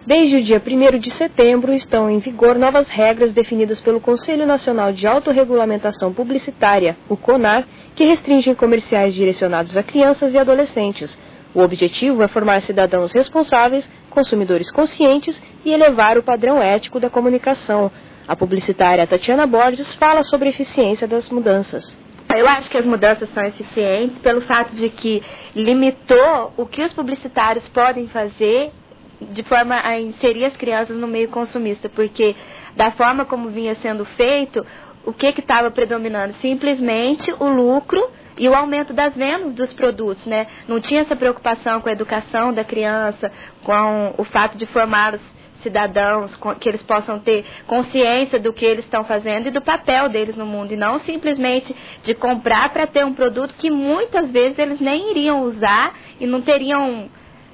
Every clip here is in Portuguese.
Desde o dia 1º de setembro, estão em vigor novas regras definidas pelo Conselho Nacional de Autorregulamentação Publicitária, o CONAR, que restringem comerciais direcionados a crianças e adolescentes. O objetivo é formar cidadãos responsáveis, consumidores conscientes e elevar o padrão ético da comunicação. A publicitária Tatiana Borges fala sobre a eficiência das mudanças. Eu acho que as mudanças são eficientes pelo fato de que limitou o que os publicitários podem fazer de forma a inserir as crianças no meio consumista, porque da forma como vinha sendo feito, o que estava predominando? Simplesmente o lucro e o aumento das vendas dos produtos, né? Não tinha essa preocupação com a educação da criança, com o fato de formar os cidadãos, que eles possam ter consciência do que eles estão fazendo e do papel deles no mundo, e não simplesmente de comprar para ter um produto que muitas vezes eles nem iriam usar e não teriam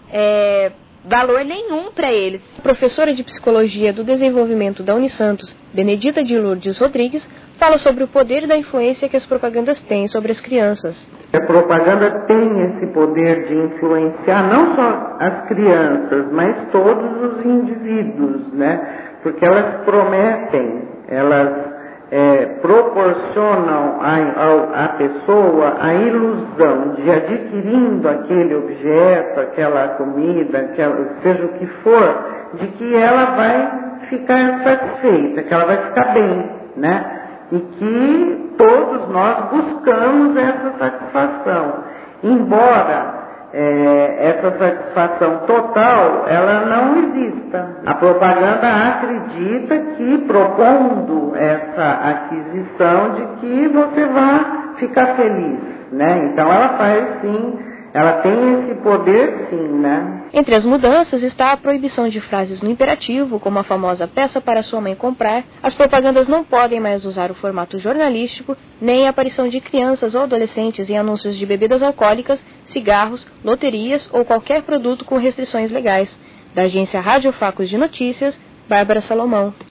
valor nenhum para eles. A professora de Psicologia do Desenvolvimento da Unisantos, Benedita de Lourdes Rodrigues, fala sobre o poder da influência que as propagandas têm sobre as crianças. A propaganda tem esse poder de influenciar não só as crianças, mas todos os indivíduos, né? Porque elas prometem, elas proporcionam à pessoa a ilusão de adquirindo aquele objeto, aquela comida, seja o que for, de que ela vai ficar satisfeita, que ela vai ficar bem, né? E que todos nós buscamos essa satisfação. Embora essa satisfação total, ela não exista. A propaganda acredita que, propondo essa aquisição, de que você vai ficar feliz, né? Então ela faz sim, ela tem esse poder sim, né? Entre as mudanças está a proibição de frases no imperativo, como a famosa peça para sua mãe comprar. As propagandas não podem mais usar o formato jornalístico, nem a aparição de crianças ou adolescentes em anúncios de bebidas alcoólicas, cigarros, loterias ou qualquer produto com restrições legais. Da agência Rádio Facos de Notícias, Bárbara Salomão.